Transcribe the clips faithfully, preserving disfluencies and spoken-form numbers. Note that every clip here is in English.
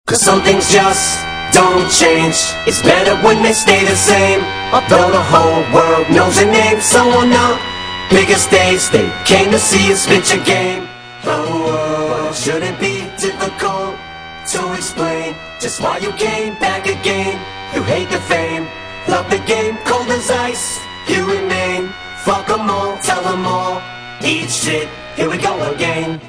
Cause some things just don't change. It's better when they stay the same. Although the whole world knows your name. So on the biggest stage they came to see you spit your game. Oh, oh, shouldn't be difficult to explain just why you came back again. You hate the fame, love the game, cold as ice you remain. Fuck 'em all, tell 'em all, eat shit, here we go again.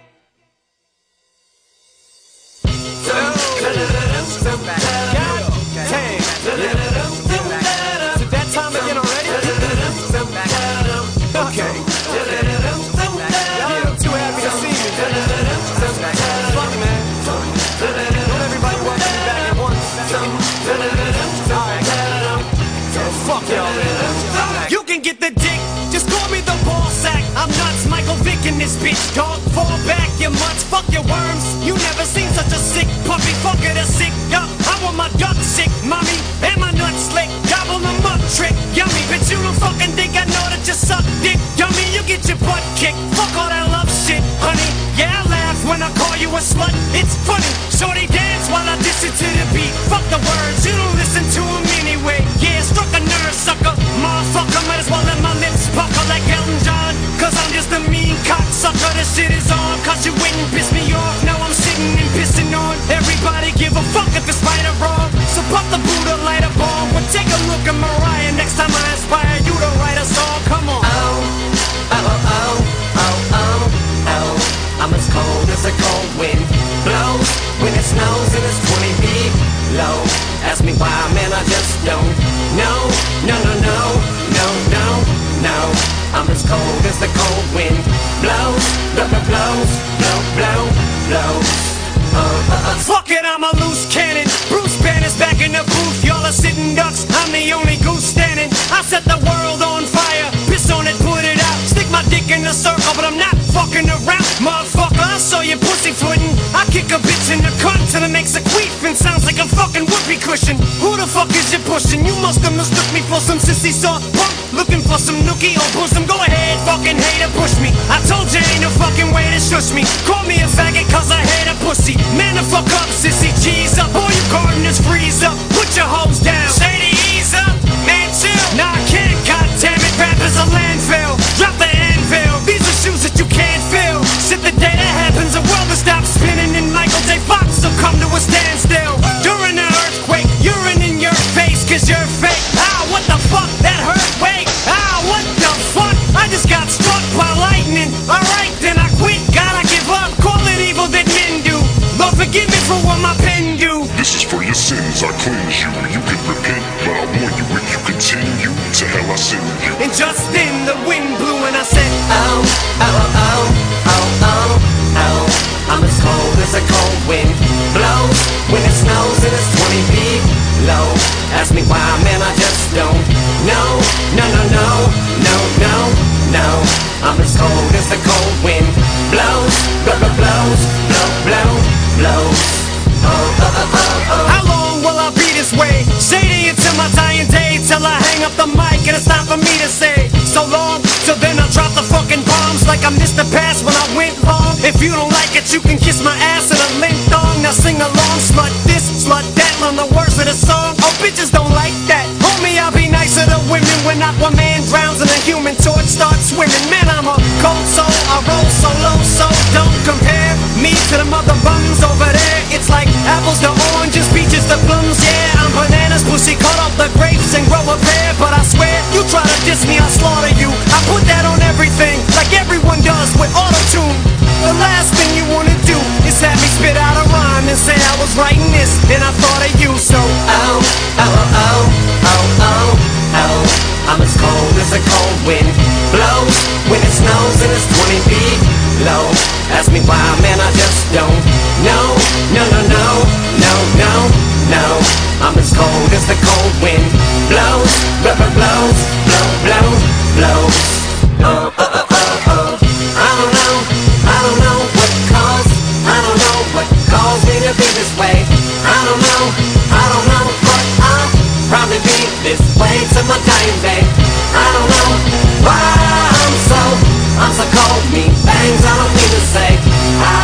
You can get the dick, just call me the ball sack. I'm nuts, Michael Vick in this bitch, dog. Fall back, you mutts, fuck your worms. You never seen such a sick puppy, fuck it, a sick yup. I want my duck sick, mommy, and my nuts slick. Gobble them up, trick, yummy. But you don't fucking think I know that you suck dick, dummy. You get your butt kicked, fuck all that love shit, honey. Yeah, I laugh when I call you a slut, it's funny. Shorty dance while I diss it to the beat. Fuck the words, you don't listen to them anyway. Yeah, struck a nerve, sucker. Motherfucker, might as well let my lips pucker like Elton John. Cause I'm just a mean cocksucker. This shit is on, cause you wouldn't piss me off. Now I'm sitting and pissing on everybody. Give a fuck if it's right or wrong. So pop the Buddha, light a bomb. But take a look at Mariah. Next time I inspire you to write a song. Come on. Oh, oh, oh, oh, oh, oh. I'm as cold as a cold wind blows when it snows and it's twenty feet low. Ask me why, man, I just don't know. No, no, no, no, no, no. I'm as cold as the cold wind blows, blow, blow, blows, blow, blow, blows. Uh, uh, uh. Fuck it, I'm a loose cannon. Bruce Banner's back in the booth. Y'all are sitting ducks, I'm the only goose standing. I set the world on fire, piss on it, put it out. Stick my dick in the circle, but I'm not fucking around. Motherfucker, I saw you pussyfootin'. I kick a bitch in the cunt till it makes a queef and sounds like a fucking whoopee cushion. Who the fuck is you pushing? You must have mistook me for some sissy soft punk. Looking for some nookie or bosom. Go ahead, fucking hater, push me. I told you ain't no fucking way to shush me. Call me a faggot cause I hate a pussy. Man the fuck up, sissy, cheese up. All you gardeners freeze up. Put your hoes down. Shady, ease up. Man, chill. Nah, I can't, goddammit. Rap is a landfill. Drop the anvil. These are shoes that you can't fill. Shit, the day that happens, the world will stop spinning and Michael J. Fox will come to a standstill. During the earthquake, urine in your face cause you're fake. Ah, what the fuck? That hurt, wait. Ah, what the fuck? I just got struck by lightning. Alright, then I quit. Gotta give up. Call it evil that men do. Lord, forgive me for what my pen do. This is for your sins, I cleanse you. You can repent, but I warn you, if you continue, to hell I send you. And just then the wind blew and I said, Oh, oh, oh, oh, oh, oh. I'm as cold as a cold wind blows when it snows and it's twenty feet low. Ask me why, man, I just don't know. No, no, no, no, no, no. I'm as cold as the cold wind blows, blow, blow, blows, blow, blow, blows. Oh, oh, oh, oh, oh. how long will I be this way? Shady until my dying day, till I hang up the mic and it's time for me to say so long. So then I'll drop the fucking bombs like I missed the pass when I went long. If you don't like it, you can kiss my ass in a link thong. Now sing along, slut this, slut that, learn the words of the song. Oh, bitches don't like that. Homie, I'll be nicer to women when Aquaman drowns and a human torch starts swimming. Man, I'm a cold soul, I roll solo, so don't compare me to the mother bums over there. It's like apples to oranges, peaches to plums. Yeah, I'm bananas, pussy, cut off the grapes and grow a pear. But I swear, you try to diss me, I'll slaughter you. I put that on everything, like everyone does with auto-tune. The last thing you wanna do is have me spit out a rhyme and say I was writing this, and I thought of you, so Oh, oh, oh, oh, oh, oh, oh. I'm as cold as a cold wind blows when it snows and it's twenty feet low. Ask me why, man, I just don't know. No, no, no, no, no, no. I'm as cold as the cold wind blows, blow, blow, blows, blow, blow, blows. Oh, oh, oh, oh, oh. I don't know, I don't know what caused, I don't know what caused me to be this way. I don't know, I don't know, but I'll probably be this way till my dying day. I don't know why I'm so, I'm so cold, mean things I don't mean to say. I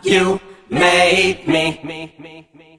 You made me.